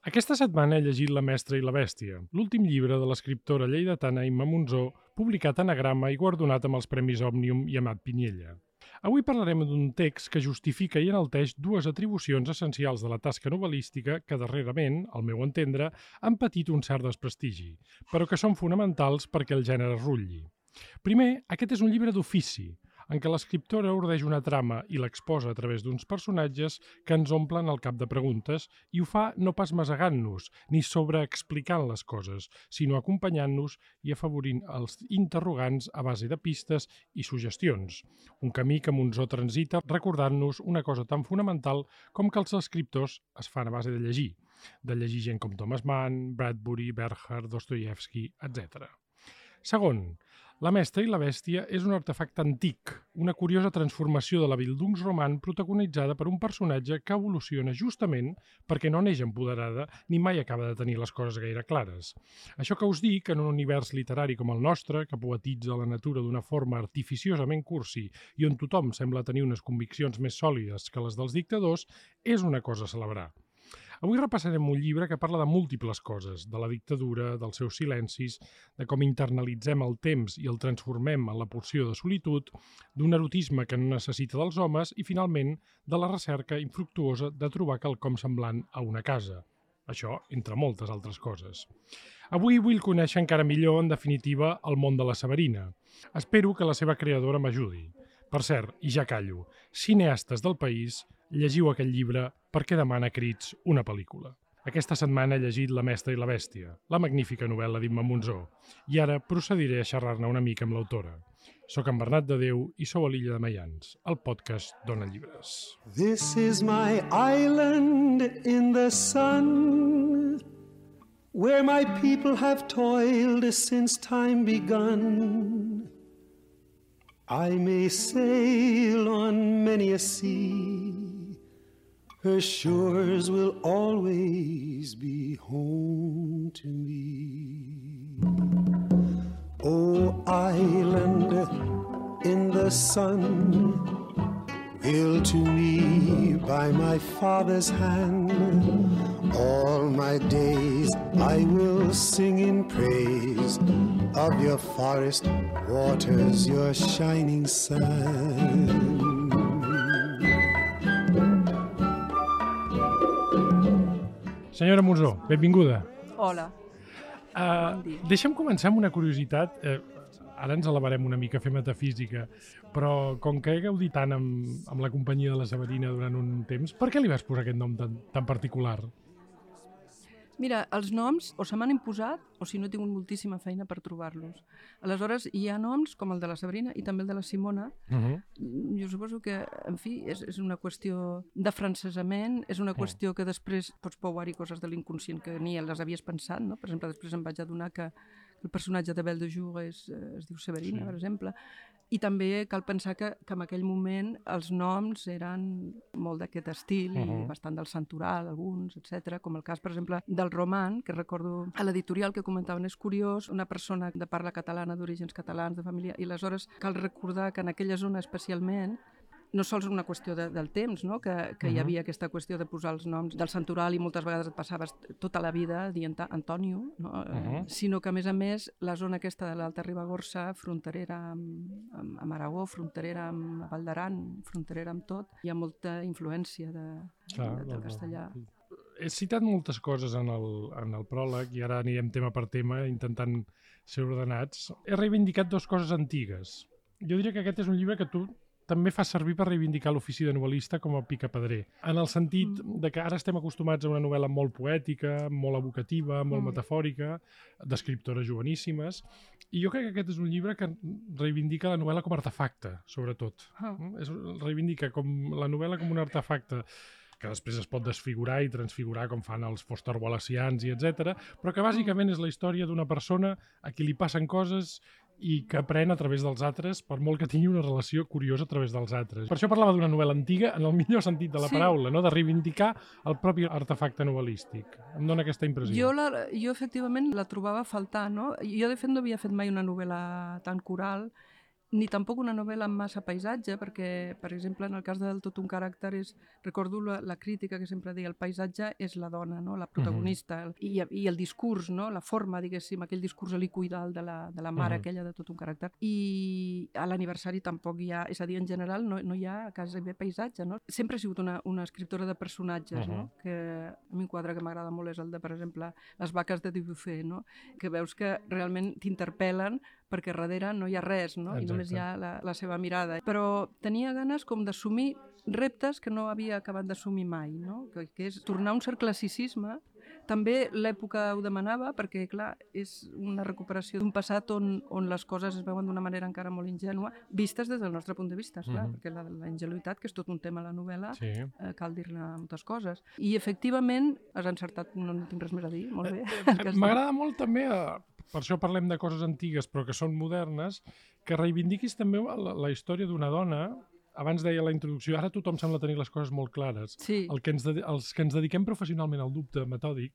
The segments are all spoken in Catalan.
Aquesta setmana he llegit La mestra i la bèstia, l'últim llibre de l'escriptora lleidatana Imma Monzó, publicat a Anagrama i guardonat amb els Premis Òmnium i Amat Piniella. Avui parlarem d'un text que justifica i enalteix dues atribucions essencials de la tasca novel·lística que darrerament, al meu entendre, han patit un cert desprestigi, però que són fonamentals perquè el gènere rutlli. Primer, aquest és un llibre d'ofici, en què l'escriptora ordeix una trama i l'exposa a través d'uns personatges que ens omplen el cap de preguntes i ho fa no pas masegant-nos ni sobreexplicant les coses, sinó acompanyant-nos i afavorint els interrogants a base de pistes i suggestions. Un camí que Monzó transita recordant-nos una cosa tan fonamental com que els escriptors es fan a base de llegir gent com Thomas Mann, Bradbury, Bernhard, Dostoievski, etc. Segon, La mestra i la bèstia és un artefacte antic, una curiosa transformació de la Bildungsroman protagonitzada per un personatge que evoluciona justament perquè no neix empoderada ni mai acaba de tenir les coses gaire clares. Això que us dic, en un univers literari com el nostre, que poetitza la natura d'una forma artificiosament cursi i on tothom sembla tenir unes conviccions més sòlides que les dels dictadors, és una cosa a celebrar. Avui repassarem un llibre que parla de múltiples coses, de la dictadura, dels seus silencis, de com internalitzem el temps i el transformem en la porció de solitud, d'un erotisme que no necessita dels homes i, finalment, de la recerca infructuosa de trobar quelcom semblant a una casa. Això, entre moltes altres coses. Avui vull conèixer encara millor, en definitiva, el món de la Severina. Espero que la seva creadora m'ajudi. Per cert, i ja callo, cineastes del país, llegiu aquest llibre perquè demana a crits una pel·lícula. Aquesta setmana he llegit La mestra i la bèstia, la magnífica novel·la d'Imma Monzó, i ara procediré a xerrar-ne una mica amb l'autora. Soc en Bernat de Déu i sou a l'Illa de Maians, el podcast Dona Llibres. This is my island in the sun, where my people have toiled since time begun. I may sail on many a sea, her shores will always be home to me. Oh, island in the sun, built to me by my father's hand, all my days I will sing in praise of your forest waters, your shining sun. Senyora Monzó, benvinguda. Hola. Bon dia. Deixa'm començar amb una curiositat. Ara ens elevarem una mica a fer metafísica, però com que he gaudit tant amb la companyia de la Severina durant un temps, per què li vas posar aquest nom tan particular? Mira, els noms o se m'han imposat o si no he tingut moltíssima feina per trobar-los. Aleshores, hi ha noms com el de la Sabrina i també el de la Simona. Jo suposo que, en fi, és una qüestió d'afrancesament, és una qüestió que després pots pouar-hi coses de l'inconscient que ni les havies pensat, no? Per exemple, després em vaig adonar que el personatge de Belle de Jour es diu Severina, per exemple. I també cal pensar que en aquell moment els noms eren molt d'aquest estil, i bastant del santoral, alguns, etc. Com el cas, per exemple, del roman, que recordo a l'editorial que comentaven, és curiós, una persona de parla catalana, d'orígens catalans, de família, i aleshores cal recordar que en aquella zona especialment no sols una qüestió del temps, no? que hi havia aquesta qüestió de posar els noms del santoral i moltes vegades et passaves tota la vida dient Antonio, no? Sinó que, a més, la zona aquesta de l'Alta Ribagorça, fronterera amb Aragó, fronterera amb Vall d'Aran, fronterera amb tot, hi ha molta influència del castellà. He citat moltes coses en el pròleg i ara anirem tema per tema intentant ser ordenats. He reivindicat dues coses antigues. Jo diria que aquest és un llibre que tu també fa servir per reivindicar l'ofici de novel·lista com a picapedrer, en el sentit de que ara estem acostumats a una novel·la molt poètica, molt evocativa, molt metafòrica, d'escriptores joveníssimes, i jo crec que aquest és un llibre que reivindica la novel·la com a artefacte, sobretot. Reivindica la novel·la com un artefacte que després es pot desfigurar i transfigurar com fan els Foster Wallaceans i etc, però que bàsicament és la història d'una persona a qui li passen coses i que aprèn a través dels altres, per molt que tingui una relació curiosa a través dels altres. Per això parlava d'una novel·la antiga en el millor sentit de la paraula, no? De reivindicar el propi artefacte novel·lístic. Em dóna aquesta impressió. Jo efectivament la trobava a faltar, no? Jo de fet no havia fet mai una novel·la tan coral ni tampoc una novel·la amb massa paisatge, perquè, per exemple, en el cas del Tot un caràcter, recordo la crítica que sempre deia, el paisatge és la dona, no? La protagonista, i el discurs, no? La forma, diguéssim, aquell discurs helicoidal de la mare aquella de Tot un caràcter. I a l'aniversari tampoc hi ha, és a dir, en general no hi ha quasi bé paisatge, no? Sempre he sigut una escriptora de personatges, no? Que a mi un quadre que m'agrada molt és el de, per exemple, Les vaques de Dubuffet, no? Que veus que realment t'interpel·len perquè darrere no hi ha res, no? I només hi ha la seva mirada. Però tenia ganes com d'assumir reptes que no havia acabat d'assumir mai, no? Que és tornar a un cert classicisme. També l'època ho demanava perquè, clar, és una recuperació d'un passat on les coses es veuen d'una manera encara molt ingènua, vistes des del nostre punt de vista, clar, perquè la ingenuïtat, que és tot un tema a la novel·la, cal dir-ne moltes coses. I, efectivament, has encertat, no tinc res més a dir, molt bé. M'agrada molt també, per això parlem de coses antigues però que són modernes, que reivindiquis també la història d'una dona. Abans deia la introducció, ara tothom sembla tenir les coses molt clares. Sí. Els que ens dediquem professionalment al dubte metòdic,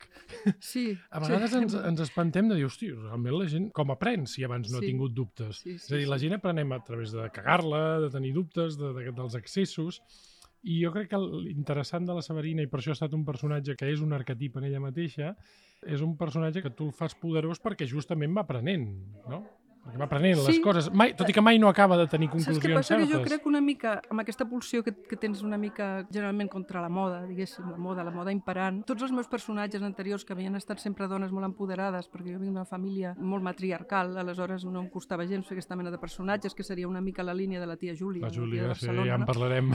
a vegades ens espantem de dir, hosti, realment la gent com aprèn si abans no ha tingut dubtes? És a dir, la gent aprenem a través de cagar-la, de tenir dubtes, dels excessos, i jo crec que l'interessant de la Severina, i per això ha estat un personatge que és un arquetip en ella mateixa, és un personatge que tu el fas poderós perquè justament va aprenent, no? Perquè va aprenent les coses, tot i que mai no acaba de tenir conclusions certes. Saps què passa? Que jo crec una mica, amb aquesta pulsió que tens una mica generalment contra la moda, diguéssim, la moda imperant, tots els meus personatges anteriors que havien estat sempre dones molt empoderades, perquè jo vinc d'una família molt matriarcal, aleshores no em costava gens fer aquesta mena de personatges, que seria una mica la línia de la tia Júlia. La Júlia, sí, ja en parlarem.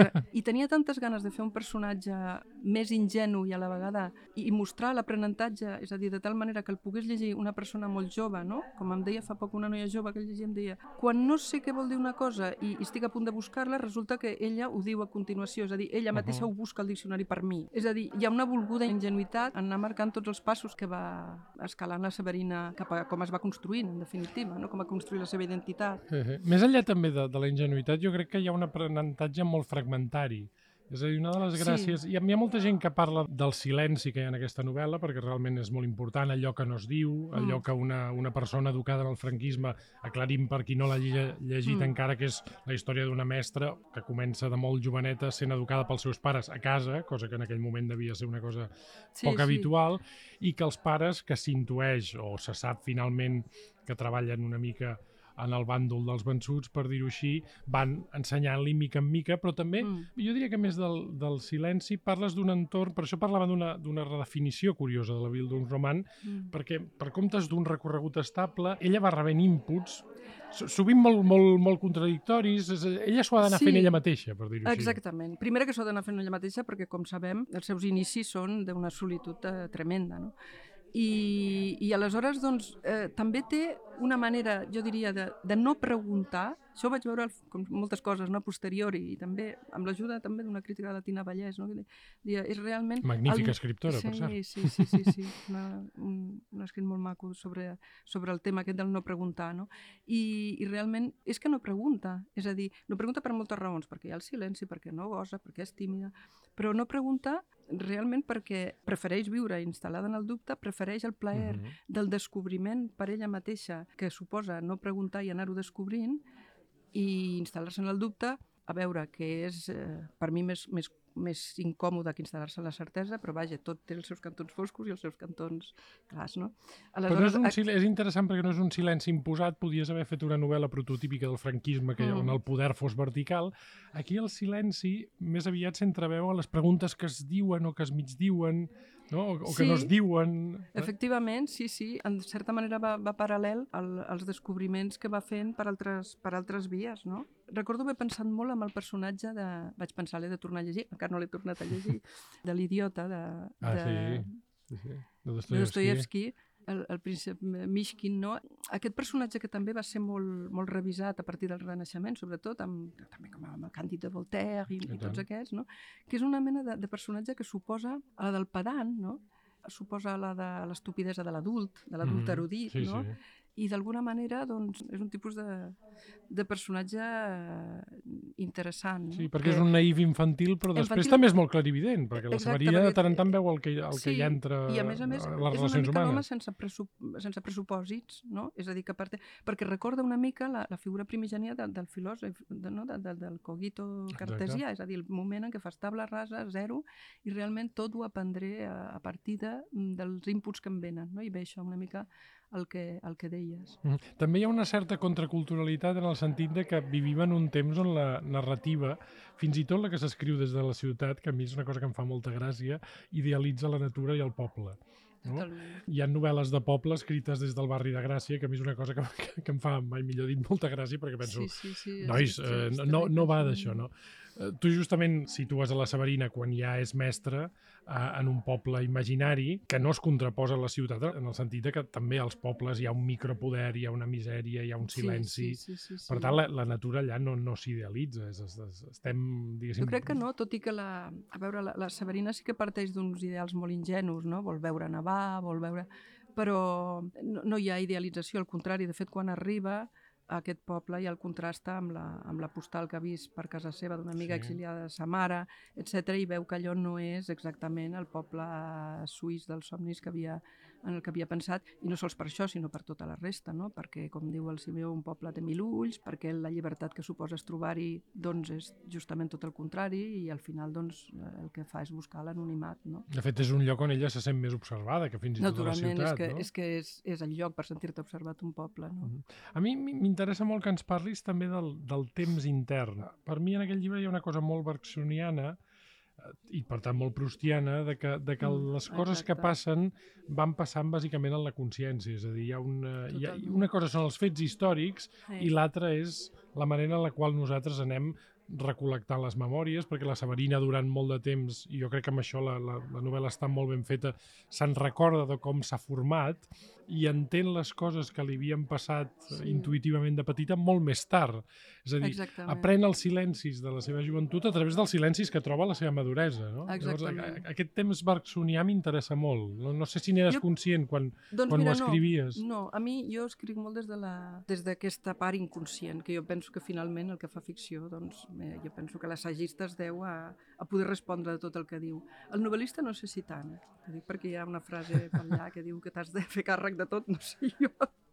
I tenia tantes ganes de fer un personatge més ingenu i a la vegada i mostrar l'aprenentatge, és a dir, de tal manera que el pogués llegir una persona molt jove, no? Com em deia fa poc una noia jove que llegia em deia, quan no sé què vol dir una cosa i estic a punt de buscar-la, resulta que ella ho diu a continuació, és a dir, ella mateixa ho busca al diccionari per mi. És a dir, hi ha una volguda ingenuïtat en anar marcant tots els passos que va escalant la Severina cap a com es va construint, en definitiva, no? Com va construir la seva identitat. Més enllà també de la ingenuïtat, jo crec que hi ha un aprenentatge molt fragmentari. És a dir, una de les gràcies... Hi ha molta gent que parla del silenci que hi ha en aquesta novel·la, perquè realment és molt important allò que no es diu, allò que una persona educada en el franquisme, aclarim per qui no l'ha llegit encara, que és la història d'una mestra que comença de molt joveneta sent educada pels seus pares a casa, cosa que en aquell moment devia ser una cosa poc habitual, i que els pares, que s'intueix o se sap finalment que treballen una mica en el bàndol dels vençuts, per dir-ho així, van ensenyant-li mica en mica, però també, jo diria que més del silenci, parles d'un entorn, per això parlava d'una redefinició curiosa de la Bildungsroman, perquè per comptes d'un recorregut estable, ella va rebent inputs, sovint molt contradictoris, ella s'ho ha d'anar fent ella mateixa, per dir-ho així. Exactament. Primera que s'ho ha d'anar fent ella mateixa, perquè, com sabem, els seus inicis són d'una solitud tremenda, no? I aleshores doncs, també té una manera, jo diria, de no preguntar. Això ho vaig veure com moltes coses, no? A posteriori, i també amb l'ajuda també d'una crítica de la Tina Vallès, no? És realment... Magnífica escriptora, per cert. Sí. Un escrit molt maco sobre el tema aquest del no preguntar, no? I realment és que no pregunta, és a dir, no pregunta per moltes raons, perquè hi ha el silenci, perquè no gosa, perquè és tímida, però no pregunta realment perquè prefereix viure instal·lada en el dubte, prefereix el plaer del descobriment per ella mateixa, que suposa no preguntar i anar-ho descobrint, i instal·lar-se en el dubte, a veure, que és per mi més incòmode que instal·lar-se en la certesa, però vaja, tot té els seus cantons foscos i els seus cantons clars, no? Aleshores, però és interessant perquè no és un silenci imposat, podies haver fet una novel·la prototípica del franquisme on el poder fos vertical. Aquí el silenci més aviat s'entreveu a les preguntes que es diuen o que es migdiuen, no? O que no es diuen. Efectivament, sí. En certa manera va paral·lel als descobriments que va fent per altres vies, no? Recordo haver pensat molt amb el personatge vaig pensar, l'he de tornar a llegir, encara no l'he tornat a llegir, de l'idiota de Dostoievski, el príncep Mishkin, no? Aquest personatge que també va ser molt revisat a partir del Renaixement, sobretot també com amb el Càndid de Voltaire i tots aquests, no? Que és una mena de personatge que suposa a la del pedant, no? Suposa la de l'estupidesa de l'adult erudit, no? i d'alguna manera doncs, és un tipus de personatge interessant. No? Sí, perquè és un naïf infantil, però després també és molt clarivident, perquè la Severina de tant en tant veu el que hi entra i a més, a les és relacions una mica humanes. l'home sense pressupòsits, no? És a dir, que perquè recorda una mica la figura primigènia del filòsof, del cogito cartesià, és a dir, el moment en què fas tabla rasa, zero, i realment tot ho aprendré a partir dels inputs que em venen, no? I ve això una mica el que deies. També hi ha una certa contraculturalitat en el sentit de que vivim en un temps on la narrativa, fins i tot la que s'escriu des de la ciutat, que a mi és una cosa que em fa molta gràcia, idealitza la natura i el poble. No? Hi ha novel·les de poble escrites des del barri de Gràcia, que a mi és una cosa que em fa, mai millor dit, molta gràcia, perquè penso, nois, no va d'això, no? Tu justament situes a la Severina quan ja és mestra en un poble imaginari que no es contraposa a la ciutat, en el sentit que també als pobles hi ha un micropoder, hi ha una misèria, hi ha un silenci. Per tant, la natura allà no s'idealitza. Estem, diguéssim... Jo crec que no, tot i que la Severina sí que parteix d'uns ideals molt ingenus, no? Vol veure nevar, vol veure... Però no hi ha idealització, al contrari. De fet, quan arriba a aquest poble i el contrasta amb la postal que ha vist per casa seva d'una amiga exiliada de sa mare, etc. I veu que allò no és exactament el poble suís dels somnis en el que havia pensat, i no sols per això, sinó per tota la resta, no? Perquè, com diu el Simeó, un poble té 1000 ulls, perquè la llibertat que suposa trobar-hi doncs, és justament tot el contrari, i al final doncs, el que fa és buscar l'anonimat. No? De fet, és un lloc on ella se sent més observada que fins i tot a la ciutat. Naturalment, és el lloc per sentir-te observat un poble. No? A mi m'interessa molt que ens parlis també del temps intern. Per mi en aquell llibre hi ha una cosa molt bergsoniana i per tant molt proustiana, de que les coses que passen van passant bàsicament en la consciència. És a dir, una cosa són els fets històrics i l'altra és la manera en la qual nosaltres anem recol·lectant les memòries, perquè la Severina durant molt de temps, i jo crec que amb això la novel·la està molt ben feta, se'n recorda de com s'ha format i entén les coses que li havien passat intuïtivament de petita molt més tard. És a dir, aprèn els silencis de la seva joventut a través dels silencis que troba a la seva maduresa. No? Llavors, aquest temps bergsonià m'interessa molt. No sé si n'eres conscient quan ho escrivies. No, a mi jo escric molt des d'aquesta part inconscient, que jo penso que finalment el que fa ficció, doncs, jo penso que l'assagista es deu a poder respondre de tot el que diu. El novel·lista no sé si tant, perquè hi ha una frase per allà que diu que t'has de fer càrrec de tot, no sé, jo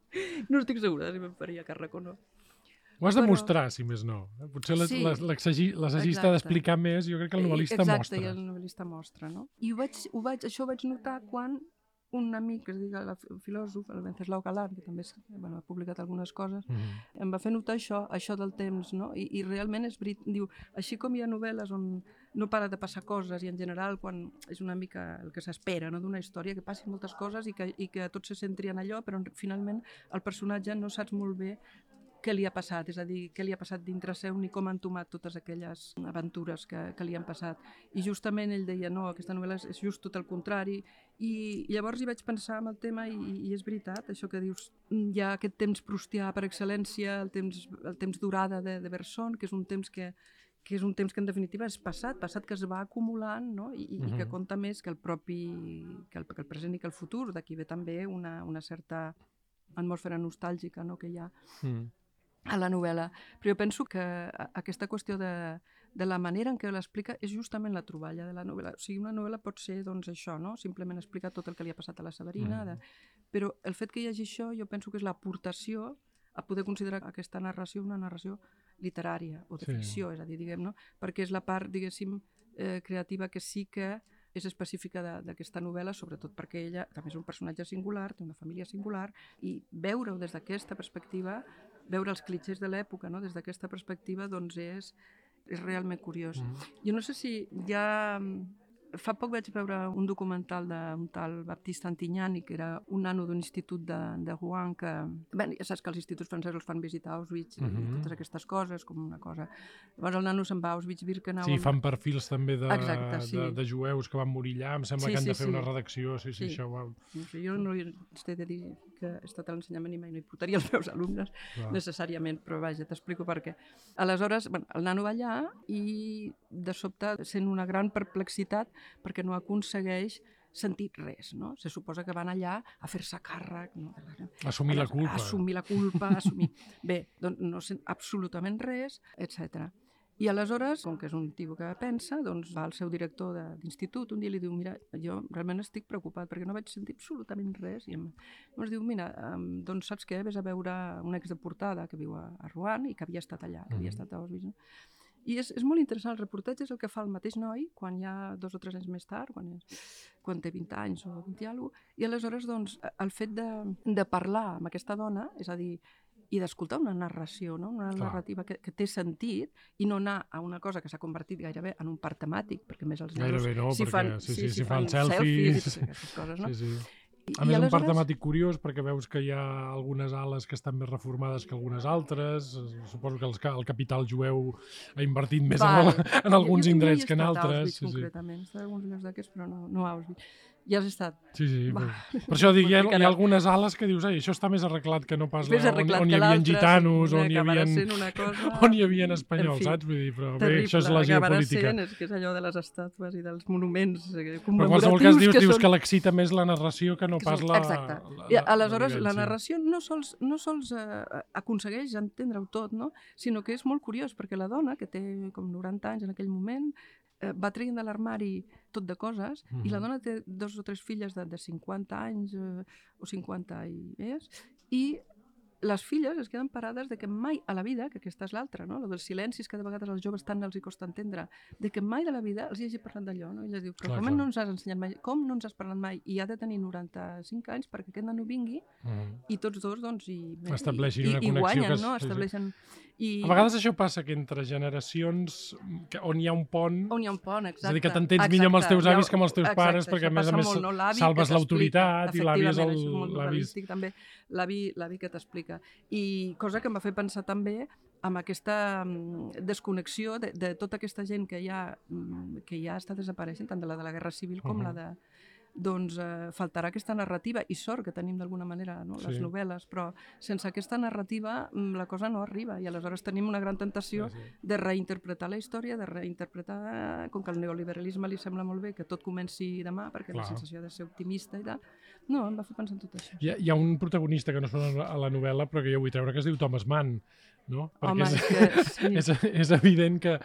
no estic segura si me'n faria càrrec o no. Ho has de mostrar, si més no. Potser l'assagista ha d'explicar més, jo crec que el novel·lista mostra. Exacte, i el novel·lista mostra, no? I això ho vaig notar quan un amic, que es diu el filòsof, el Venceslau Galan, que també ha publicat algunes coses, em va fer notar això del temps, no? I realment és veritat, diu, així com hi ha novel·les on no para de passar coses, i en general quan és una mica el que s'espera, no? D'una història, que passin moltes coses i que tot se centri en allò, però finalment el personatge no saps molt bé què li ha passat, és a dir, què li ha passat dintre seu ni com han tomat totes aquelles aventures que li han passat. I justament ell deia, no, aquesta novel·la és just tot el contrari, i llavors hi vaig pensar en el tema i és veritat, això que dius, hi ha aquest temps proustià per excel·lència, el temps durada de Bergson, que és un temps que en definitiva és passat que es va acumulant, no? I que compta més que el present i que el futur. D'aquí ve també una certa atmosfera nostàlgica, no? Que hi ha a la novel·la. Però jo penso que aquesta qüestió de la manera en què l'explica és justament la troballa de la novel·la. O sigui, una novel·la pot ser, doncs, això, no? Simplement explicar tot el que li ha passat a la Severina, però el fet que hi hagi això jo penso que és l'aportació a poder considerar aquesta narració una narració literària o de ficció, és a dir, diguem, no? Perquè és la part, diguéssim, creativa que sí que és específica d'aquesta novel·la, sobretot perquè ella també és un personatge singular, té una família singular, i veure-ho des d'aquesta perspectiva, veure els clitxers de l'època, no? Des d'aquesta perspectiva, doncs és realment curiós. Jo no sé si ja... Fa poc vaig veure un documental d'un tal Baptiste Antignani, que era un nano d'un institut de Rouen, que... Bé, ja saps que els instituts francesos els fan visitar Auschwitz i totes aquestes coses, com una cosa... Llavors el nano se'n va a Auschwitz-Birkenau... Sí, fan perfils també de jueus que van morir allà, em sembla que han de fer una redacció, això va... Jo no t'he de dir que he estat a l'ensenyament i mai no hi portaria els meus alumnes, necessàriament, però vaja, t'explico per què. Aleshores, el nano va allà i de sobte sent una gran perplexitat perquè no aconsegueix sentit res, no? Se suposa que van allà a fer-se càrrec, no? Assumir la culpa. Assumir la culpa, Bé, doncs no sent absolutament res, etc. I aleshores, com que és un tio que pensa, doncs va al seu director d'institut un dia i li diu, mira, jo realment estic preocupat perquè no vaig sentir absolutament res. I llavors diu, mira, doncs saps què? Ves a veure una exdeportada que viu a Rouen i que havia estat allà, que havia estat a Auschwitz. I és molt interessant, el reportatge és el que fa el mateix noi quan ja 2 o 3 anys més tard, quan té 20 anys o 20 i alguna cosa, i aleshores doncs, el fet de parlar amb aquesta dona, és a dir, i d'escoltar una narració, no? Una narrativa que té sentit i no anar a una cosa que s'ha convertit gairebé en un parc temàtic, perquè més els nanos gairebé no, si fan selfies, aquestes coses, no? Sí. A més, un parc temàtic curiós perquè veus que hi ha algunes ales que estan més reformades que algunes altres. Suposo que el capital jueu ha invertit més en alguns indrets que en altres. Concretament, he estat a alguns llocs d'aquests, però no a Auschwitz. Ja has estat. Sí. Per això dic, hi ha algunes ales que dius, això està més arreglat que no pas on hi havia gitanos, on hi havia espanyols, saps? Vull dir, però bé, això és la geopolítica. És que és allò de les estàtues i dels monuments commemoratius. Però en qualsevol cas dius que l'excita més la narració que no pas la... Exacte. Aleshores, la narració no sols aconsegueix entendre-ho tot, no? Sinó que és molt curiós, perquè la dona, que té com 90 anys en aquell moment, va traient de l'armari tot de coses, i la dona té 2 o 3 filles de 50 anys o 50 i més, i les filles es queden parades de que mai a la vida, que aquesta és l'altra, no? Dels silencis que de vegades als joves tant els hi costa entendre, de que mai de la vida els hi hagi parlat d'allò, no? I ella diu, però com no ens has ensenyat mai? Com no ens has parlat mai? I ha de tenir 95 anys perquè aquest nano vingui i tots dos, doncs, estableixin una connexió. Guanyen, no? Estableixen... A vegades això passa que entre generacions on hi ha un pont... exacte. És a dir, que t'entens millor amb els teus avis que amb els teus pares, perquè a més salves l'autoritat i l'avi és l'avi que t'explica. I cosa que em va fer pensar també amb aquesta desconnexió de tota aquesta gent que ja està desapareixent, tant de la Guerra Civil com la de... Doncs faltarà aquesta narrativa, i sort que tenim d'alguna manera les novel·les, però sense aquesta narrativa la cosa no arriba, i aleshores tenim una gran tentació de reinterpretar la història, de reinterpretar, com que el neoliberalisme li sembla molt bé que tot comenci demà, perquè la sensació de ser optimista i tal. No, em va fer pensar en tot això. Hi ha un protagonista que no sona a la novel·la, però que jo vull treure, que es diu Thomas Mann, no? Perquè és evident que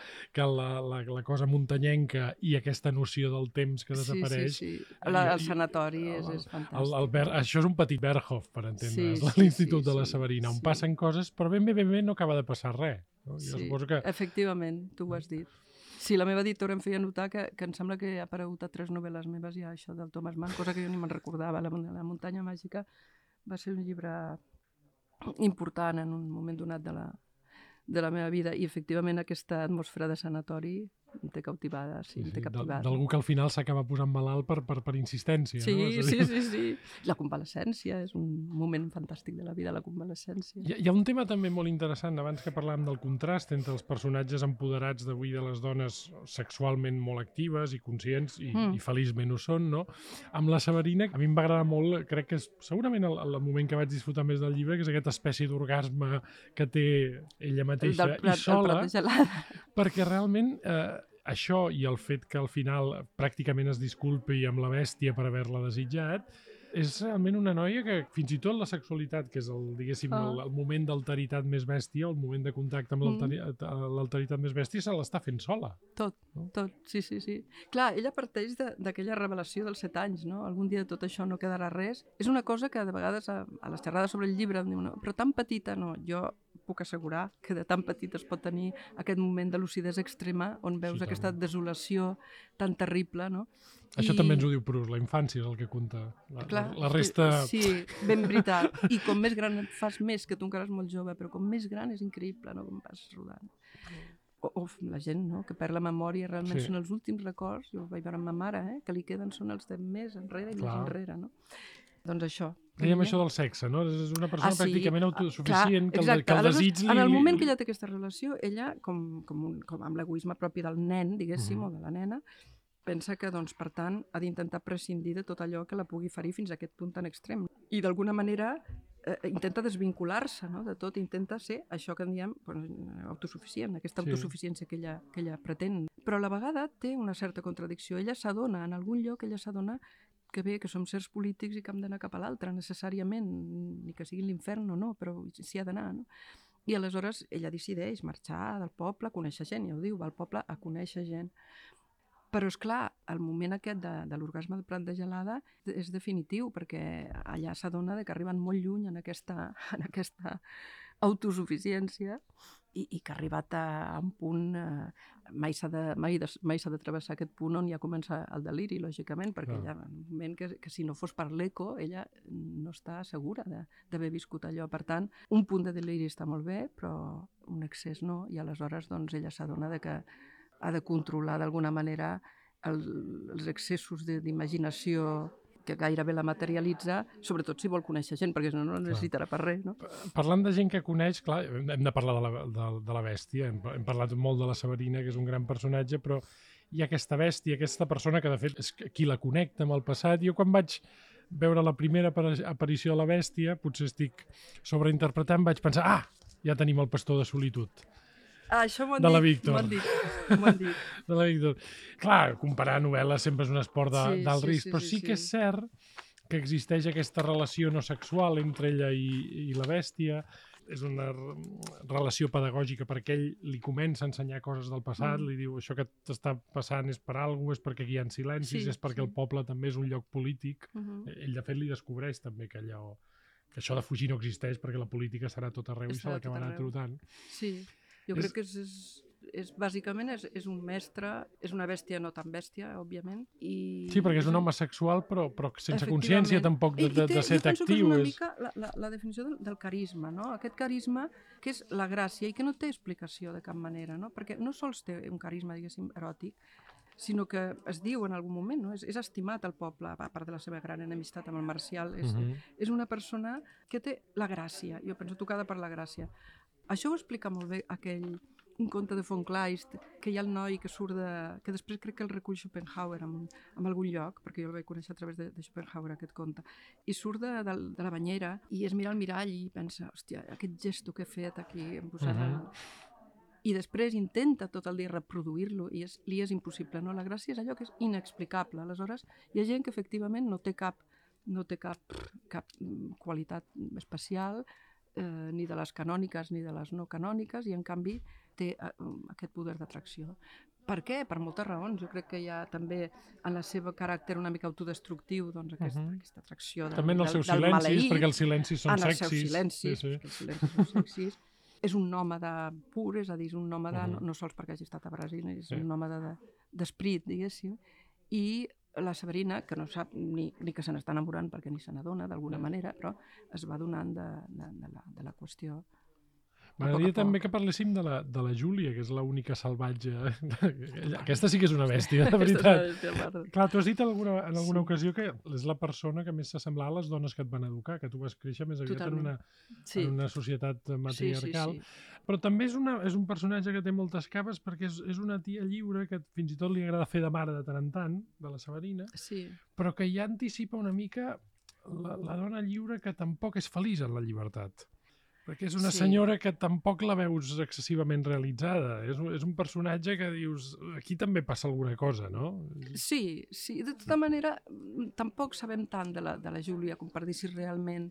la cosa muntanyenca i aquesta noció del temps que desapareix... El sanatori és fantàstic. Això és un petit Berghof, per entendre's, l'Institut de la Sabarina, on passen coses, però ben bé no acaba de passar res. Efectivament, tu ho has dit. Sí, la meva editora em feia notar que em sembla que ha aparegut a 3 novel·les meves ja això del Thomas Mann, cosa que jo ni me'n recordava. La muntanya màgica va ser un llibre important en un moment donat de la meva vida, i efectivament aquesta atmosfera de sanatori em té cautivada, em té captivada. D'algú que al final s'acaba posant malalt per insistència. Sí. La convalescència és un moment fantàstic de la vida, la convalescència. Hi ha un tema també molt interessant, abans que parlàvem del contrast entre els personatges empoderats d'avui de les dones sexualment molt actives i conscients, i feliçment ho són, no? Amb la Sabarina, a mi em va agradar molt, crec que és segurament el moment que vaig disfrutar més del llibre, que és aquesta espècie d'orgasme que té ella mateixa i sola, perquè realment... això i el fet que al final pràcticament es disculpi amb la bèstia per haver-la desitjat, és realment una noia que fins i tot la sexualitat, que és el moment d'alteritat més bèstia, el moment de contacte amb l'alteritat més bèstia, se l'està fent sola. Tot, sí. Clar, ella parteix d'aquella revelació dels 7 anys, no? Algun dia de tot això no quedarà res. És una cosa que de vegades a les xerrades sobre el llibre em diuen, però tan petita no, jo puc assegurar que de tan petit es pot tenir aquest moment de lucidesa extrema on veus aquesta desolació tan terrible, no? Això també ens ho diu Proust, la infància és el que compta. La resta... Sí, ben veritat. I com més gran et fas més, que tu encara és molt jove, però com més gran és increïble, no?, com vas rodant. O la gent, no?, que perd la memòria, realment són els últims records, jo ho vaig veure amb ma mare, que li queden són els de més enrere i més enrere, no? Doncs això. Dèiem això del sexe, no? És una persona pràcticament autosuficient, que el desig li... En el moment que ella té aquesta relació, ella, com amb l'egoisme propi del nen, diguéssim, o de la nena, pensa que, doncs, per tant, ha d'intentar prescindir de tot allò que la pugui ferir fins a aquest punt tan extrem. I d'alguna manera intenta desvincular-se, no?, de tot, intenta ser això que en diem autosuficient, aquesta autosuficiència que ella pretén. Però a la vegada té una certa contradicció. Ella s'adona, en algun lloc ella s'adona que bé, que som sers polítics i que hem d'anar cap a l'altre, necessàriament, ni que sigui l'infern o no, però s'hi ha d'anar, no? I aleshores ella decideix marxar del poble, a conèixer gent, ja ho diu, va al poble a conèixer gent. Però, és clar, el moment aquest de l'orgasme del Prat de Gelada és definitiu, perquè allà s'adona que arriben molt lluny en aquesta autosuficiència i que ha arribat a un punt... Mai s'ha de travessar aquest punt on ja comença el deliri, lògicament, perquè ella, en un moment que si no fos per l'eco, ella no està segura d'haver viscut allò. Per tant, un punt de deliri està molt bé, però un excés no, i aleshores doncs, ella s'adona que ha de controlar d'alguna manera els excessos d'imaginació que gairebé la materialitza, sobretot si vol conèixer gent, perquè no necessitarà per res, no? Parlant de gent que coneix, clar, hem de parlar de la bèstia, hem parlat molt de la Severina, que és un gran personatge, però hi ha aquesta bèstia, aquesta persona que de fet és qui la connecta amb el passat. Jo quan vaig veure la primera aparició de la bèstia, potser estic sobreinterpretant, vaig pensar, ja tenim el pastor de solitud. Això m'ho han de la dit, Víctor. m'ho han dit. De la Víctor. Clar, comparar novel·les sempre és un esport d'alt risc, però sí que és cert que existeix aquesta relació no sexual entre ella i la bèstia. És una relació pedagògica perquè ell li comença a ensenyar coses del passat, li diu això que t'està passant és per alguna cosa, és perquè aquí hi ha silencis, és perquè el poble també és un lloc polític. Ell, de fet, li descobreix també que això de fugir no existeix perquè la política serà tot arreu i se l'acabarà trotant. Sí. Jo crec que bàsicament és un mestre, és una bèstia no tan bèstia, òbviament. Sí, perquè és un home sexual, però sense consciència tampoc de ser actiu. Jo penso que és una mica la definició del carisma, no? Aquest carisma que és la gràcia i que no té explicació de cap manera, no? Perquè no sols té un carisma, diguéssim, eròtic, sinó que es diu en algun moment, no? És estimat al poble, a part de la seva gran enemistat amb el Marcial. És una persona que té la gràcia, jo penso tocada per la gràcia. Això ho explica molt bé un conte de von Kleist, que hi ha el noi que surt que després crec que el recull Schopenhauer en algun lloc, perquè jo el vaig conèixer a través de Schopenhauer, aquest conte, i surt de la banyera i es mira al mirall i pensa, hòstia, aquest gesto que he fet aquí, em posarà... I després intenta tot el dia reproduir-lo i li és impossible, no? La gràcia és allò que és inexplicable. Aleshores, hi ha gent que efectivament no té cap qualitat especial, ni de les canòniques ni de les no canòniques, i en canvi té aquest poder d'atracció. Per què? Per moltes raons. Jo crec que hi ha també en el seu caràcter una mica autodestructiu aquesta atracció del maleït. També en els seus silencis, perquè els silencis són sexis. En els seus silencis, perquè els silencis són sexis. És un nòmada pur, és a dir, és un nòmada no sols perquè hagi estat a Brasil, és un nòmada d'esperit, diguéssim, i la Severina, que no sap ni que se n'està enamorant perquè ni se n'adona d'alguna manera, però es va donant de la qüestió. M'agradaria també que parléssim de la Júlia, que és l'única salvatge. Aquesta sí que és una bèstia, de veritat. Clar, tu has dit en alguna ocasió que és la persona que més s'assembla a les dones que et van educar, que tu vas créixer més aviat en una societat matriarcal. Però també és un personatge que té moltes caves perquè és una tia lliure que fins i tot li agrada fer de mare de tant en tant, de la Severina, però que ja anticipa una mica la dona lliure que tampoc és feliç en la llibertat. Perquè és una senyora que tampoc la veus excessivament realitzada. És un personatge que dius, aquí també passa alguna cosa, no? Sí. De tota manera, tampoc sabem tant de la Júlia com per dir si realment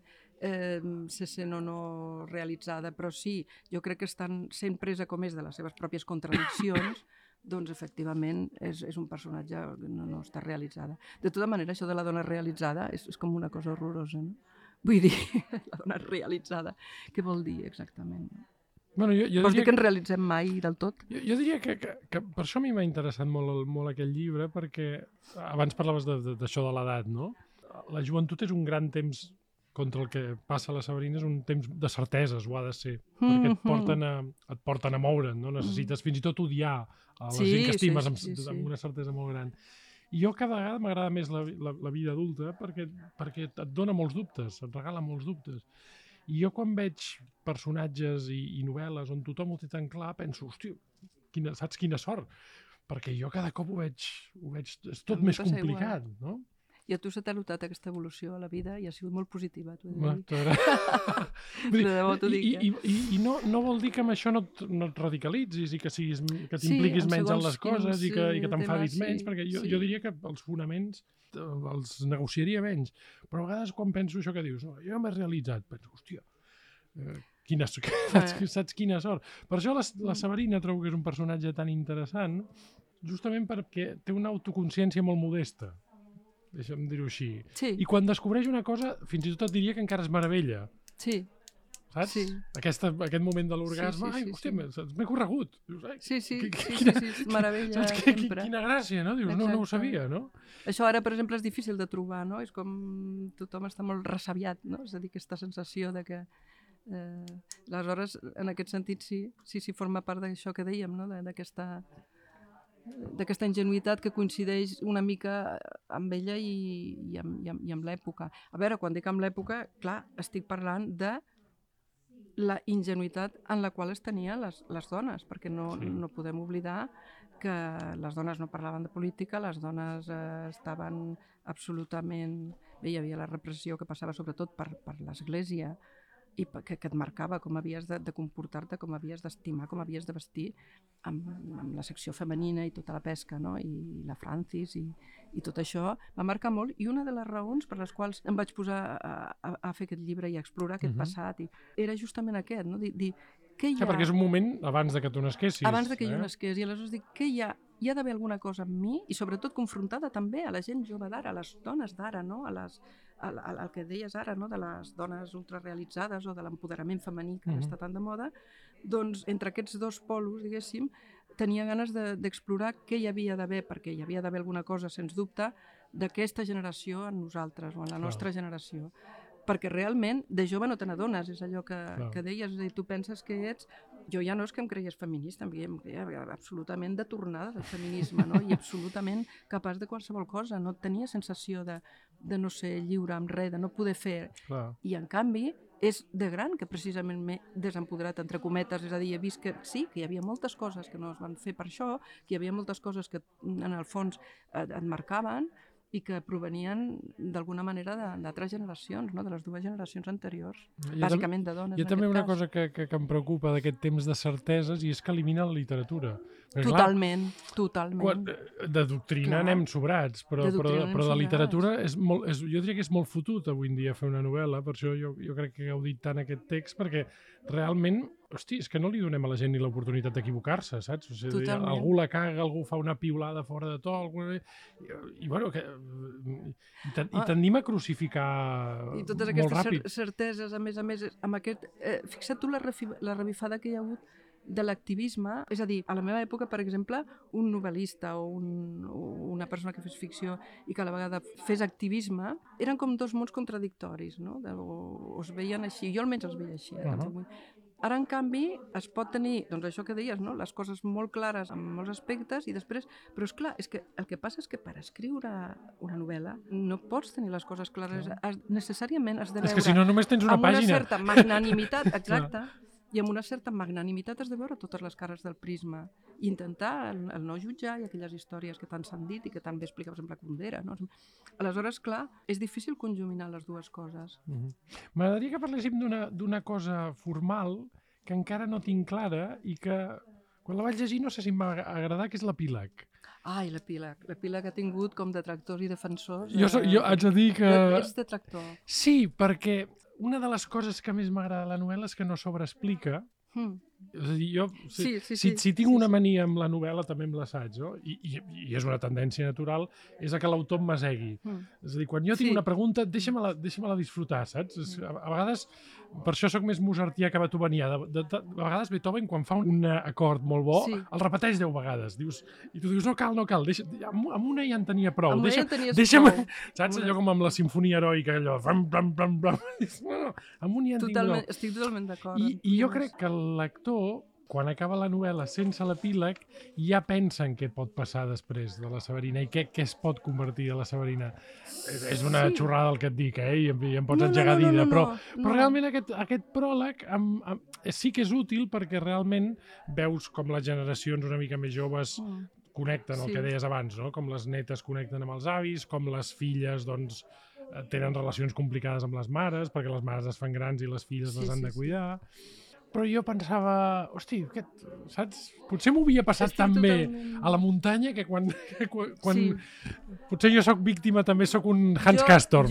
se sent o no realitzada, però sí, jo crec que sent presa com és de les seves pròpies contradiccions, doncs efectivament és un personatge que no està realitzada. De tota manera, això de la dona realitzada és com una cosa horrorosa, no? Vull dir, la dona realitzada. Què vol dir exactament? Bueno, Vols dir que ens realitzem mai del tot? Jo diria que per això a mi m'ha interessat molt aquest llibre, perquè abans parlaves d'això de l'edat, no? La joventut és un gran temps contra el que passa a la Severina, és un temps de certeses, ho ha de ser, perquè et porten a moure't, no? Necessites fins i tot odiar a la gent que estimes amb una certesa molt gran. I jo cada vegada m'agrada més la vida adulta perquè et dona molts dubtes, et regala molts dubtes. I jo quan veig personatges i novel·les on tothom ho té tan clar, penso, hòstia, saps quina sort? Perquè jo cada cop ho veig és tot més complicat, no? I a tu se t'ha notat aquesta evolució a la vida i ha sigut molt positiva, t'ho he de dir. De debò t'ho dic. I no vol dir que amb això no et radicalitzis i que t'impliquis menys en les coses i que t'enfadis menys, perquè jo diria que els fonaments els negociaria menys. Però a vegades quan penso això que dius, jo m'he realitzat, penso, hòstia, saps quina sort. Per això la Severina trobo que és un personatge tan interessant, justament perquè té una autoconsciència molt modesta. Deixa'm dir-ho així. Sí. I quan descobreix una cosa, fins i tot et diria que encara es meravella. Sí. Saps? Sí. Aquest moment de l'orgasme, hòstia, m'he corregut. Sí, meravella, sempre. Quina gràcia, no? Dius, no ho sabia, no? Això ara, per exemple, és difícil de trobar, no? És com tothom està molt ressabiat, no? És a dir, aquesta sensació de que... Aleshores, en aquest sentit, sí, forma part d'això que dèiem, no? D'aquesta ingenuïtat que coincideix una mica amb ella i amb l'època. A veure, quan dic amb l'època, clar, estic parlant de la ingenuïtat en la qual es tenien les dones, perquè no podem oblidar que les dones no parlaven de política, les dones estaven absolutament... Bé, hi havia la repressió que passava sobretot per l'Església i que et marcava com havies de comportar-te, com havies d'estimar, com havies de vestir amb la secció femenina i tota la pesca, no? I la Francis i tot això va marcar molt, i una de les raons per les quals em vaig posar a fer aquest llibre i a explorar aquest passat era justament aquest, no? Dir què hi ha... Perquè és un moment abans de que tu nasquessis. Abans de que jo nasqués, i aleshores dic, què hi ha? Hi ha d'haver alguna cosa en mi, i sobretot confrontada també a la gent jove d'ara, a les dones d'ara, no? Al que deies ara, no? De les dones ultrarealitzades o de l'empoderament femení que està tan de moda, doncs entre aquests dos polos, diguéssim, tenia ganes d'explorar què hi havia d'haver, perquè hi havia d'haver alguna cosa, sens dubte, d'aquesta generació en nosaltres, o en la nostra generació. Perquè realment de jove no te n'adones, és allò que deies, és a dir, tu penses que ets... Jo ja no és que em creies feminista, em creia absolutament de tornada del feminisme, no? I absolutament capaç de qualsevol cosa, no tenia sensació de no ser lliure amb res, de no poder fer. I en canvi és de gran que precisament m'he desempoderat, entre cometes, és a dir, he vist que sí, que hi havia moltes coses que no es van fer per això, que hi havia moltes coses que en el fons et marcaven, i que provenien d'alguna manera d'altres generacions, no? De les dues generacions anteriors, bàsicament de dones. Hi ha també una cosa que em preocupa d'aquest temps de certeses, i és que elimina la literatura. Totalment. De doctrina anem sobrats, però de literatura jo diria que és molt fotut avui en dia fer una novel·la, per això jo crec que he gaudit tant aquest text, perquè realment, hosti, és que no li donem a la gent ni l'oportunitat d'equivocar-se, saps? O sigui, algú la caga, algú fa una piulada fora de to, i bueno, i tendim a crucificar molt ràpid. I totes aquestes certeses, a més, amb aquest... Fixa't tu la revifada que hi ha hagut de l'activisme, és a dir, a la meva època, per exemple, un novel·lista o una persona que fes ficció i que a la vegada fes activisme, eren com dos mons contradictoris, no? O es veien així, jo almenys els veia així. Ara, en canvi, es pot tenir, doncs això que deies, no? Les coses molt clares en molts aspectes i després... Però és clar, és que el que passa és que per escriure una novel·la no pots tenir les coses clares. Necessàriament has de veure... És que si no només tens una pàgina. Amb una certa magnanimitat, exacte. I amb una certa magnanimitat has de veure totes les cares del prisma i intentar el no jutjar i aquelles històries que tant s'han dit i que tan bé explica, per exemple, Kundera, no? Aleshores, clar, és difícil conjuminar les dues coses. M'agradaria que parléssim d'una cosa formal que encara no tinc clara i que quan la vaig llegir no sé si em va agradar, que és l'epíleg. Ai, l'epíleg. L'epíleg ha tingut com detractors i defensors. Jo haig de dir que... Ets detractor. Sí, perquè una de les coses que més m'agrada de la novel·la és que no sobreexplica. És a dir, jo, si tinc una mania amb la novel·la, també amb l'assaig, no? I és una tendència natural, és a que l'autor em masegui. És a dir, quan jo tinc una pregunta, deixa-me-la disfrutar, saps? A vegades, per això sóc més mozartià que beethovenià. A vegades Beethoven, quan fa un acord molt bo, el repeteix 10 vegades. I tu dius, no cal, amb una ja en tenia prou. Deixa'm, saps? Allò com amb la sinfonia heroica, allò, amb un ja en tinc prou. Estic totalment d'acord. I jo crec que el lector, quan acaba la novel·la sense l'epíleg, ja pensa en què pot passar després de la Severina i què es pot convertir a la Severina. És una xorrada el que et dic, i em pots engegar dida, però realment aquest pròleg sí que és útil perquè realment veus com les generacions una mica més joves connecten, el que deies abans, no? Com les netes connecten amb els avis, com les filles, doncs, tenen relacions complicades amb les mares, perquè les mares es fan grans i les filles les han de cuidar. Però jo pensava, hosti, saps? Potser m'ho havia passat tan bé a la muntanya que quan potser jo sóc víctima també sóc un Hans Castorp.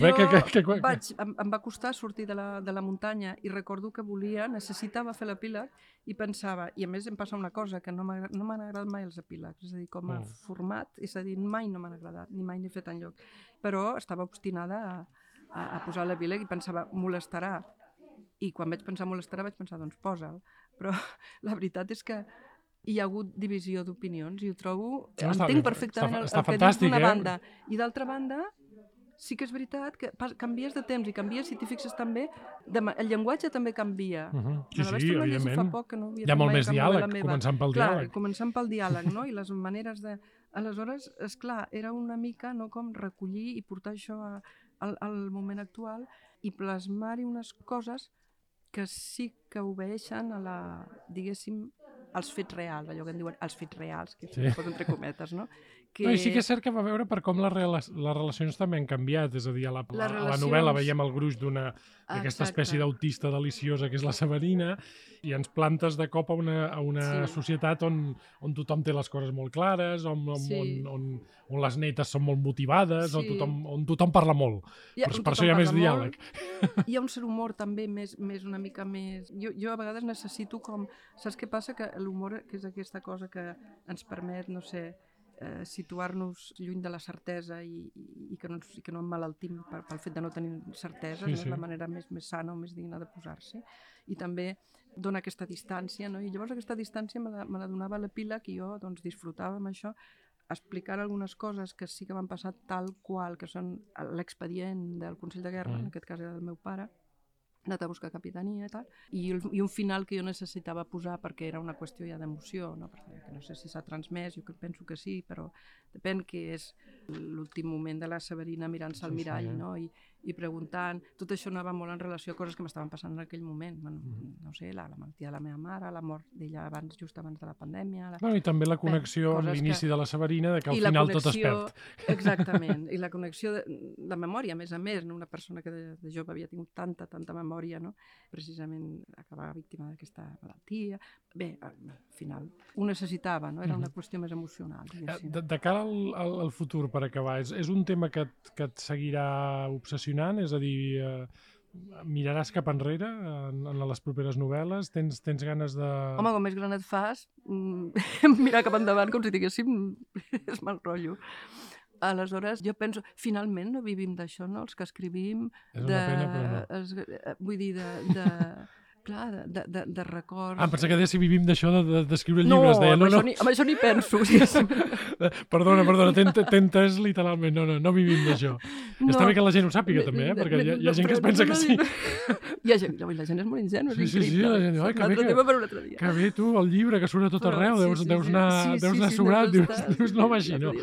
Em va costar sortir de la muntanya i recordo que necessitava fer l'epíleg i pensava, i a més em passa una cosa, que no m'han agradat mai els epílegs, és a dir, com a format, és a dir, mai no m'han agradat, ni mai n'he fet enlloc. Però estava obstinada a posar l'epíleg i pensava, molestarà. I quan vaig pensar molestarà vaig pensar, doncs posa'l. Però la veritat és que hi ha hagut divisió d'opinions i ho trobo... Entenc perfectament el que dius d'una banda. I d'altra banda, sí que és veritat que canvies de temps i canvies, si t'hi fixes també, el llenguatge també canvia. Sí, evidentment. Hi ha molt més diàleg, començant pel diàleg. Clar, començant pel diàleg, no? I les maneres de... Aleshores, esclar, era una mica com recollir i portar això al moment actual i plasmar-hi unes coses que sí que obeeixen a diguéssim, als fets reals, allò que en diuen els fets reals, que poso entre cometes, no? I sí que és cert que va veure per com les relacions també han canviat, és a dir, a la novel·la veiem el gruix d'aquesta espècie d'autista deliciosa que és la Severina i ens plantes de cop a una societat on tothom té les coses molt clares, on les netes són molt motivades, on tothom parla molt. Per això hi ha més diàleg. Hi ha un cert humor també una mica més... Jo a vegades necessito com... Saps què passa? Que l'humor, que és aquesta cosa que ens permet, no sé, situar-nos lluny de la certesa i que no emmalaltim pel fet de no tenir certesa, és la manera més sana o més digna de posar-se. I també dona aquesta distància, no? I llavors aquesta distància me la donava l'epíleg i jo doncs, disfrutava amb això, explicar algunes coses que sí que van passar tal qual, que són l'expedient del Consell de Guerra, en aquest cas era del meu pare, anat a buscar capitania i tal, i un final que jo necessitava posar perquè era una qüestió ja d'emoció, no? Perquè no sé si s'ha transmès, jo penso que sí, però depèn que és l'últim moment de la Severina mirant-se al mirall, no? I preguntant, tot això anava molt en relació a coses que m'estaven passant en aquell moment, no sé, la malaltia de la meva mare, la mort d'ella just abans de la pandèmia... I també la connexió amb l'inici de la Severina, que al final tot es perd. Exactament, i la connexió de la memòria, a més, una persona que de jove havia tingut tanta memòria, no? Precisament acabava víctima d'aquesta malaltia. Bé, al final ho necessitava, no? Era una qüestió més emocional. De cara al futur, per acabar, és un tema que et seguirà obsessionant? És a dir, miraràs cap enrere en les properes novel·les? Tens ganes de... Home, com més gran et fas, mirar cap endavant com si diguéssim és mal rotllo. Aleshores, jo penso, finalment no vivim d'això, no? Els que escrivim... És una pena, però no. Vull dir, clar, de records... Pensava que deia si vivim d'això d'escriure llibres. Amb això ni penso. Perdona, t'he entès literalment. No vivim d'això. Està bé que la gent ho sàpiga, també, perquè hi ha gent que es pensa que sí. La gent és molt ingènua. Sí, la gent, que bé tu, el llibre, que surt a tot arreu, deus anar sobrat, dius, no va així, no.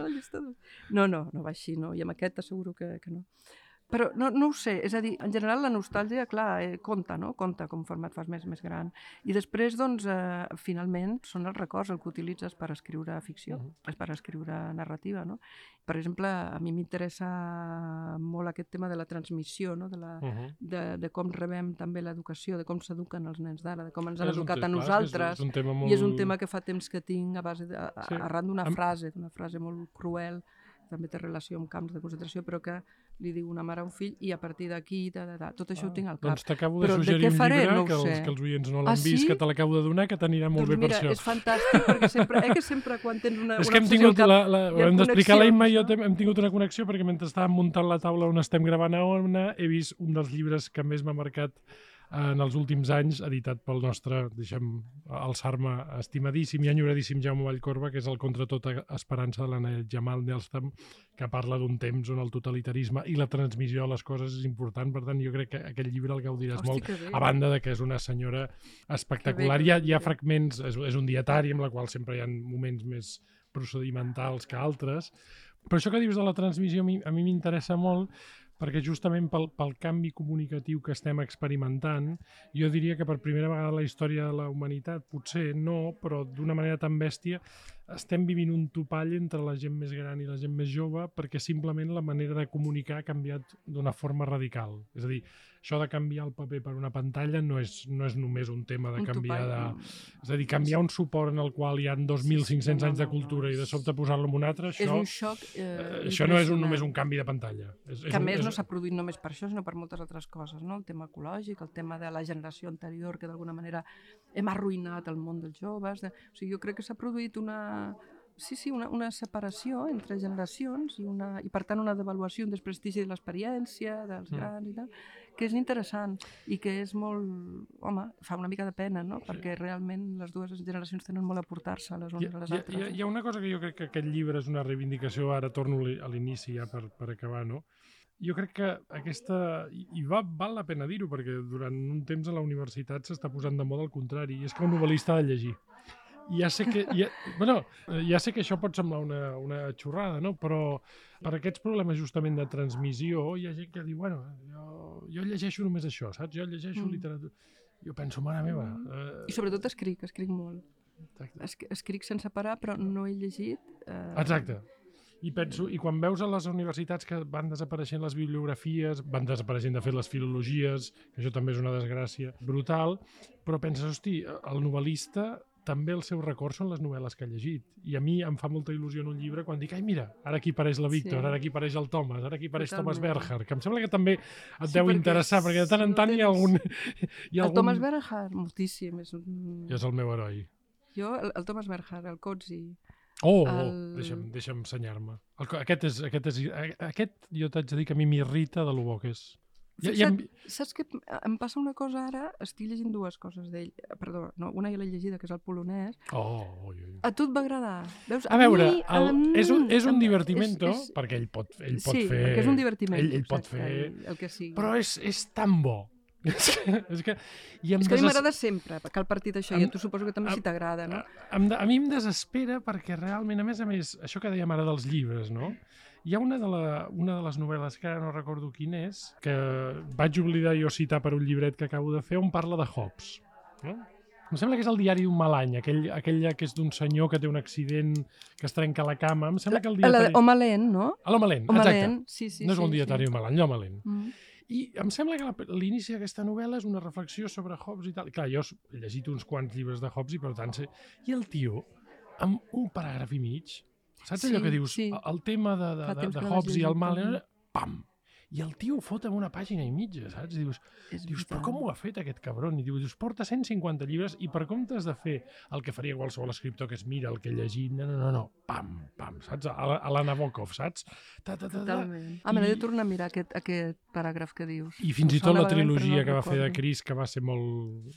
No va així, no, i amb aquest t'asseguro que no. Però no ho sé, és a dir, en general la nostàlgia, clar, compta, no? Compta conforme et fas més gran. I després, doncs, finalment, són els records el que utilitzes per escriure ficció, per escriure narrativa, no? Per exemple, a mi m'interessa molt aquest tema de la transmissió, no? De com rebem també l'educació, de com s'eduquen els nens d'ara, de com ens han educat a nosaltres. I és un tema que fa temps que tinc arran d'una frase molt cruel, també té relació amb camps de concentració, però que li diu una mare a un fill i a partir d'aquí, tot això ho tinc al cap. Doncs t'acabo de suggerir un llibre que els oients no l'han vist, que te l'acabo de donar, que t'anirà molt bé per això. Doncs mira, és fantàstic, perquè sempre quan tens una obsessió al cap... Ho hem d'explicar, la Imma i jo hem tingut una connexió perquè mentre estàvem muntant la taula on estem gravant a Ona, he vist un dels llibres que més m'ha marcat en els últims anys, editat pel nostre, deixem alçar-me, estimadíssim i enyoradíssim Jaume Vallcorba, que és el Contra tota esperança de l'Anna Jamal Nelstam, que parla d'un temps on el totalitarisme i la transmissió de les coses és important. Per tant, jo crec que aquest llibre el gaudiràs molt, a banda de que és una senyora espectacular. Hi ha fragments, és un dietari amb la qual sempre hi ha moments més procedimentals que altres, però això que dius de la transmissió a mi m'interessa molt, perquè justament pel canvi comunicatiu que estem experimentant, jo diria que per primera vegada en la història de la humanitat, potser no, però d'una manera tan bèstia, estem vivint un topall entre la gent més gran i la gent més jove perquè simplement la manera de comunicar ha canviat d'una forma radical. És a dir, això de canviar el paper per una pantalla no és només un tema de canviar és a dir, canviar un suport en el qual hi ha 2.500 anys de cultura i de sobte posar-lo en un altre, això... És un xoc això no és només un canvi de pantalla. Que a més no s'ha produït només per això, sinó per moltes altres coses, no? El tema ecològic, el tema de la generació anterior, que d'alguna manera hem arruïnat el món dels joves. O sigui, jo crec que s'ha produït una separació entre generacions i per tant una devaluació, un desprestigi de l'experiència dels grans i tal, que és interessant i que és molt... Home, fa una mica de pena, no? Perquè realment les dues generacions tenen molt a portar-se les unes a les altres. Hi ha una cosa que jo crec que aquest llibre és una reivindicació, ara torno a l'inici ja per acabar, no? Jo crec que aquesta... I val la pena dir-ho, perquè durant un temps a la universitat s'està posant de moda el contrari, i és que un novel·lista ha de llegir. Ja sé que això pot semblar una xorrada, no? Però per aquests problemes justament de transmissió hi ha gent que diu, bueno, jo llegeixo només això, saps? Jo llegeixo literatura. Jo penso, mare meva... I sobretot escric molt. Escric sense parar, però no he llegit... Exacte. I penso, i quan veus a les universitats que van desapareixent les bibliografies, van desapareixent de fet les filologies, que això també és una desgràcia brutal, però penses, hosti, el novel·lista també el seu record són les novel·les que ha llegit. I a mi em fa molta il·lusió en un llibre quan dic, ai, mira, ara aquí apareix la Víctor, ara aquí apareix el Thomas, ara aquí apareix Thomas Berger, que em sembla que també et deu interessar, perquè de tant en tant hi ha algun... El Thomas Berger, moltíssim. És el meu heroi. Jo, el Thomas Berger, el Coetzee... Deixa'm ensenyar-me. Aquest jo t'haig de dir que a mi m'irrita de lo bo que és. Saps que em passa una cosa ara? Estic llegint dues coses d'ell. Perdó, no, una ja l'he llegida, que és el polonès. A tu et va agradar? Veus? A veure, és un divertimento, perquè ell pot fer... Sí, perquè és un divertiment. Ell pot fer... El que sigui. Però és tan bo. És que a mi m'agrada sempre, que el partit això, i a tu suposo que també si t'agrada, no? A mi em desespera perquè realment, a més, això que dèiem ara dels llibres, no? Hi ha una de les novel·les que ara no recordo quin és, que vaig oblidar jo citar per un llibret que acabo de fer, on parla de Hobbes. No? Em sembla que és el diari d'un mal any, aquell que és d'un senyor que té un accident, que es trenca la cama. Em sembla que el dietari... Home lent, no? L'Home lent, exacte. Sí, no és un dietari d'un mal any, l'Home lent. I em sembla que l'inici d'aquesta novel·la és una reflexió sobre Hobbes i tal. I clar, jo he llegit uns quants llibres de Hobbes i per tant sé... I el tio, amb un paràgraf i mig, saps allò que dius? El tema de Hobbes i el mal, pam! I el tio ho fot en una pàgina i mitja, saps? Dius, però com ho ha fet aquest cabron? I dius, porta 150 llibres i per comptes de fer el que faria qualsevol escriptor, que és mira el que he llegit, no, pam, saps? A la Nabokov, saps? Totalment. Me l'he de tornar a mirar, aquest paràgraf que dius. I fins i tot la trilogia que va fer de Chris, que va ser molt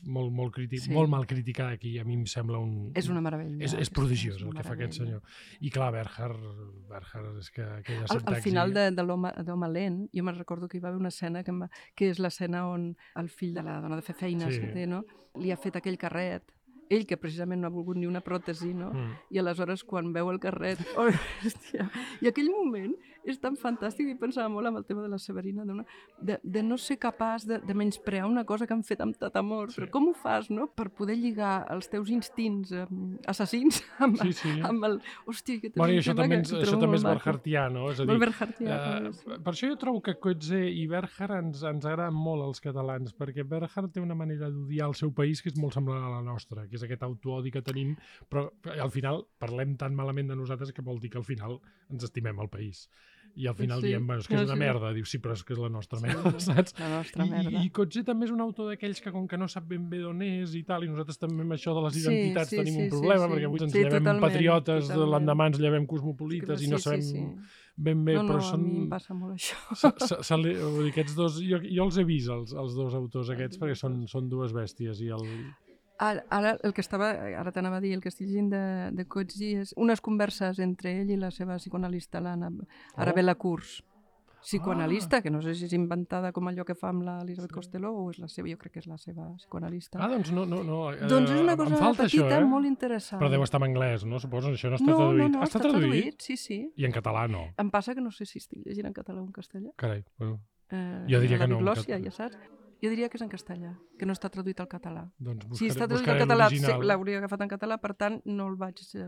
mal criticada aquí, a mi em sembla un... És una meravella. És prodigiós el que fa aquest senyor. I clar, Berger és que aquella sintaxi... Al final de l'Home lent, jo me'n recordo que hi va haver una escena que és l'escena on el fill de la dona de fer feines que té, no? Li ha fet aquell carret, ell que precisament no ha volgut ni una pròtesi, no? I aleshores quan veu el carret, hòstia, i aquell moment és tan fantàstic, i pensava molt amb el tema de la Severina, de no ser capaç de menysprear una cosa que han fet amb tant amor, però com ho fas, no?, per poder lligar els teus instints assassins amb el... Hòstia, aquest és un tema que això també és bergertià, no? És a dir, molt bergertià. Per això jo trobo que Coetzee i Berger ens agraden molt als catalans, perquè Berger té una manera d'odiar el seu país que és molt semblant a la nostra, que és aquest autoodi que tenim, però al final parlem tan malament de nosaltres que vol dir que al final ens estimem el país. I al final diem, és que és una merda. Dius, sí, però és que és la nostra merda, saps? La nostra merda. I Coetzee també és un autor d'aquells que com que no sap ben bé d'on és i tal, i nosaltres també amb això de les identitats tenim un problema, perquè avui ens llevem patriotes, l'endemà ens llevem cosmopolites i no sabem ben bé, però són... a mi em passa molt això. Aquests dos, jo els he vist, els dos autors aquests, perquè són dues bèsties, i el... Ara t'anava a dir, el que estic llegint de Coetzee és unes converses entre ell i la seva psicoanalista, l'Arabella Kurz. Psicoanalista, que no sé si és inventada com allò que fa amb l'Elisabeth Costello o és la seva, jo crec que és la seva psicoanalista. Doncs no. Doncs és una cosa petita, molt interessant. Però deu estar en anglès, no? Suposo, això no està traduït. No, està traduït, sí. I en català no? Em passa que no sé si estic llegint en català o en castellà. Carai, bueno. Jo diria que no. La diglòssia, ja saps? Jo diria que és en castellà, que no està traduït al català. Doncs si està traduït al català, l'hauria agafat en català, per tant no el vaig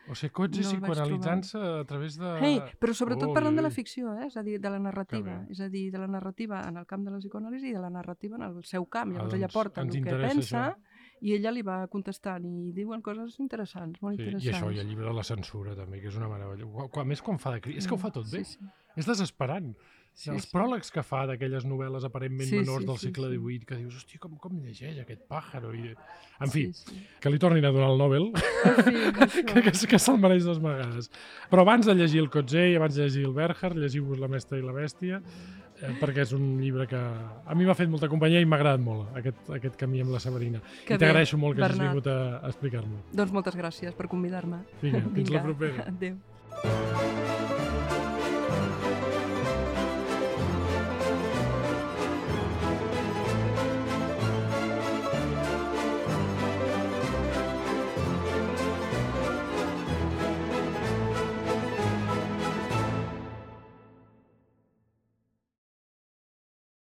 O sigui, Coetzee No el vaig psicoanalitzant-se a través de... Però sobretot Ui, parlant de ui. la ficció, és a dir, de la narrativa. Que bé. És a dir, de la narrativa en el camp de la psicoanàlisi i de la narrativa en el seu camp. Llavors doncs ella porta el ens que interessa pensa això. i ella li va contestant i diuen coses interessants, molt Sí, interessants. i això, i el llibre de la censura també, que és una meravella. A més, quan fa de crític, és que ho fa tot bé. Sí, sí. És desesperant. Sí, Els sí. pròlegs que fa d'aquelles novel·les aparentment Sí, menors sí, del sí, segle sí. XVIII, que dius, hòstia, com llegeix aquest pàjaro? En fi, Sí, sí. que li tornin a donar el Nobel, En fi, això. que se'l mereix dues vegades. Però abans de llegir el Coetzee i abans de llegir el Bernhard, llegiu-vos La mestra i la bèstia, perquè és un llibre que a mi m'ha fet molta companyia i m'ha agradat molt, aquest camí amb la Sabrina. Que I t'agraeixo molt que hagis Bernat. vingut a explicar-m'ho. Doncs moltes gràcies per convidar-me. Vinga, fins la propera. Adéu.